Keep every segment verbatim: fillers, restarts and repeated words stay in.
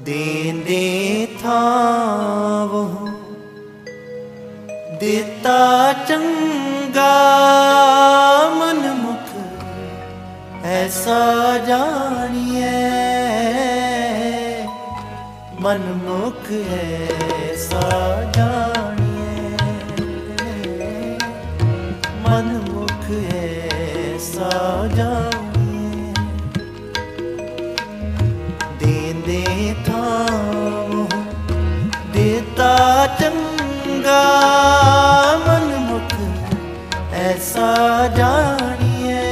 देंदे थावो दिता चंगा मनमुख ऐसा जानिए, मनमुख ऐसा जानिए, मनमुख ऐसा जानिए। देंदे थावो देता चंगा मनमुख ऐसा जानिए,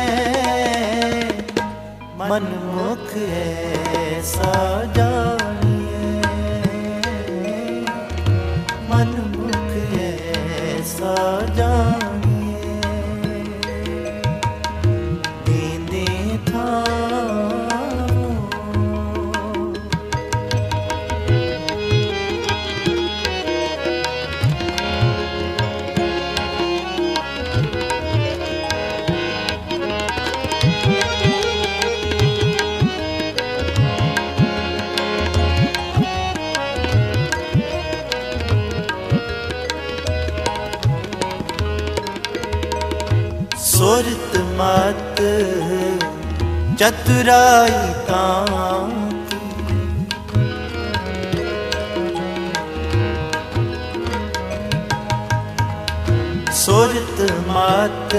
मनमुख ऐसा जानिए, मनमुख ऐसा जानिए। देंदे थावो सुरत मत चतुराई कांकी, सुरत मत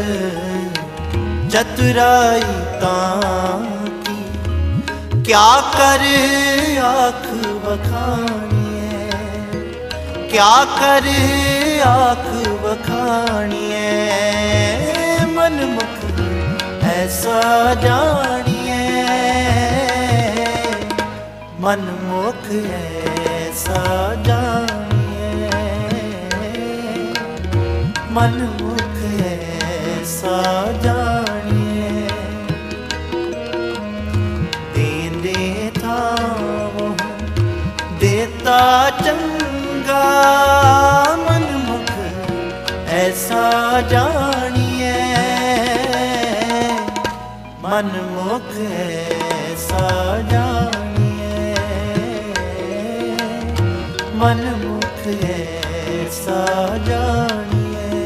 चतुराई कांकी। क्या कर आँख बखानिए, क्या कर आँख बखानिए, मनमुख ऐसा जानिए, मनमुख ऐसा जानिए, मनमुख ऐसा जानिए। देंदे थावो देता चंगा मनमुख ऐसा जानिए, मनमुख ऐसा जानिए, मनमुख ऐसा जानिए।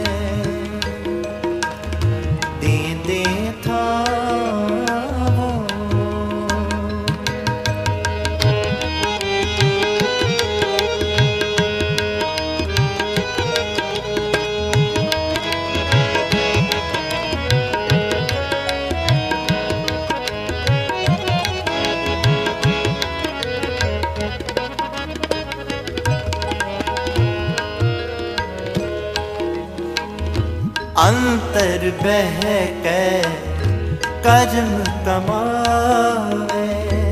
देंदे थावो अंतर बह के कर्म कमावे,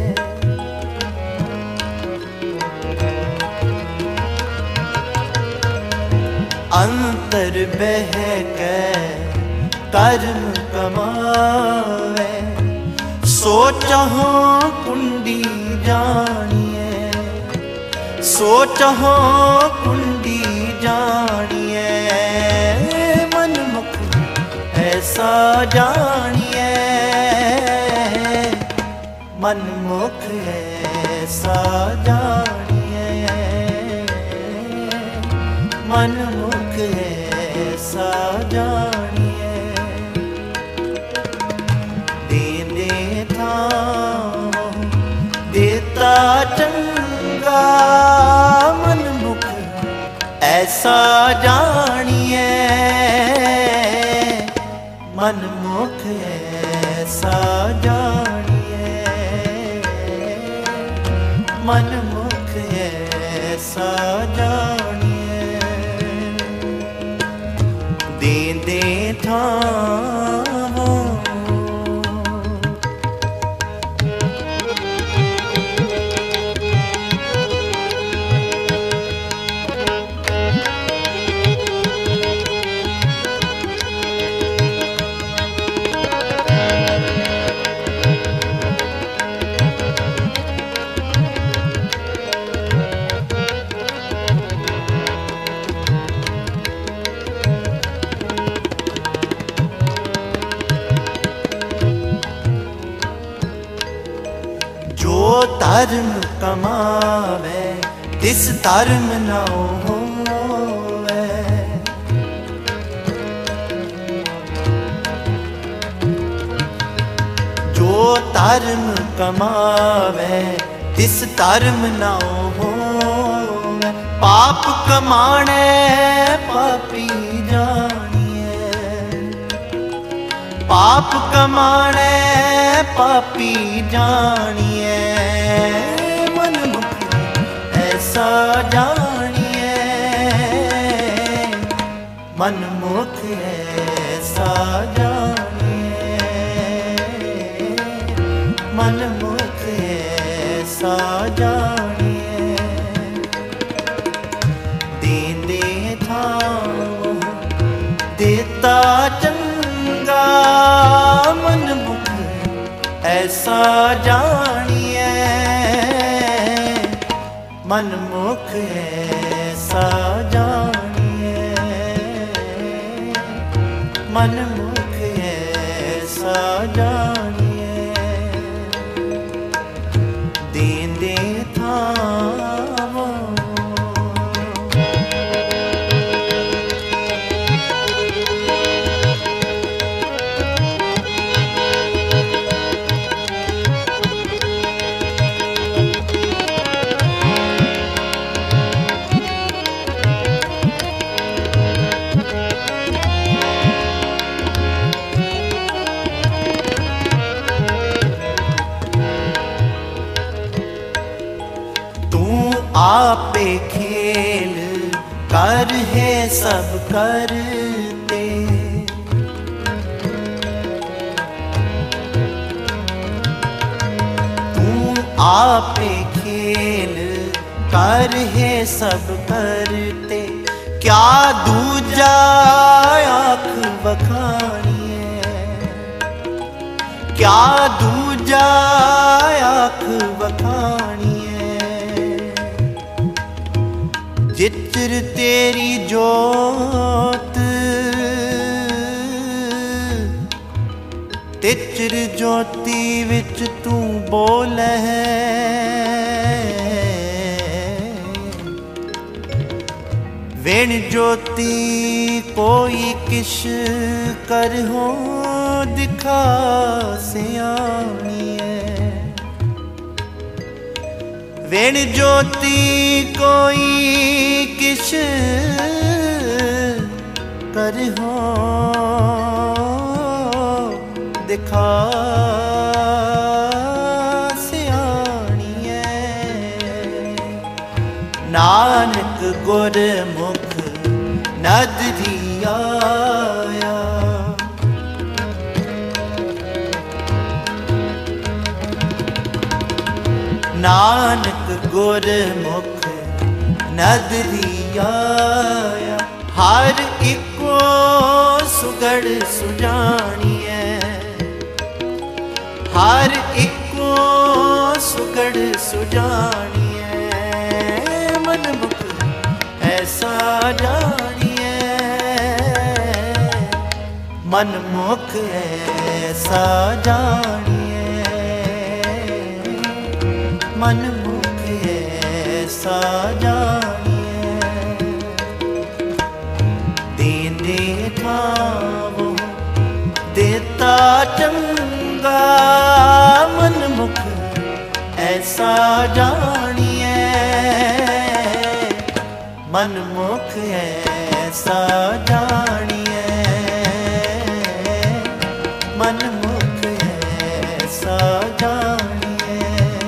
अंतर बह के कर्म कमावे। सोचहो कुंडी जानिए, सोचहो कुंडी जानिए, ऐसा जानिए, मनमुख ऐसा जानिए, मनमुख ऐसा जानिए। देंदे थावो देता चंगा मनमुख ऐसा जानिए, मनमुख ऐसा जानिए, मनमुख ऐसा जानिए। देंदे थावो धर्म कमावे तिस धर्म न होवे। जो धर्म कमावे तिस धर्म न होवे। पाप कमाणे पापी जानिए, पाप कमाणे पापी जानिए। मन मुख ऐसा जानिए, मन मुख ऐसा जानिए, मन मुख ऐसा जानिए। देंदे थां देता चंगा, मन मुख ऐसा जानिए, मन मुख ऐसा जानिए, मन मुख ऐसा जानिए। देंदे थां आपे खेल कर है सब करते। तू आपे खेल कर है सब करते। क्या दूजा आँख बखानिए, क्या दूजा आँख बखानिए। चित्र तेरी जोत तिचर ज्योति विच तू बोल है। वेण ज्योति कोई किश कर हो दिखा सियानी है। वेण ज्योति कोई किश कर हो दिखा सियानी है। नानक गुरमुख नदरी आया। नानक गुरमुख नदरी आया। हर इको सुगड़ सुजानिए, हर इको सुगड़ सुजानिए। मन मुख ऐसा जानिए, मन मुख ऐसा जानिए, मन मुख ऐसा जानिए। देंदे थां देता चंगा, मन मुख ऐसा जानिए, मन मुख ऐसा जानिए, मन मुख ऐसा जानिए।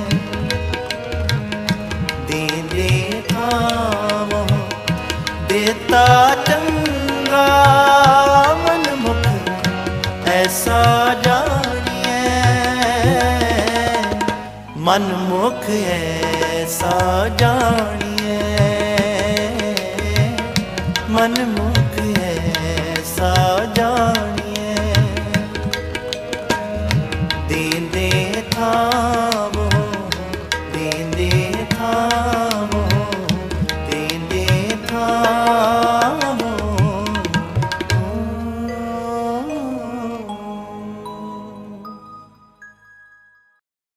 देंदे थां देता चंगा, मन मुख ऐसा जानिए, मन मुख ऐसा जानिए, मन मुख ऐसा जानिए। देंदे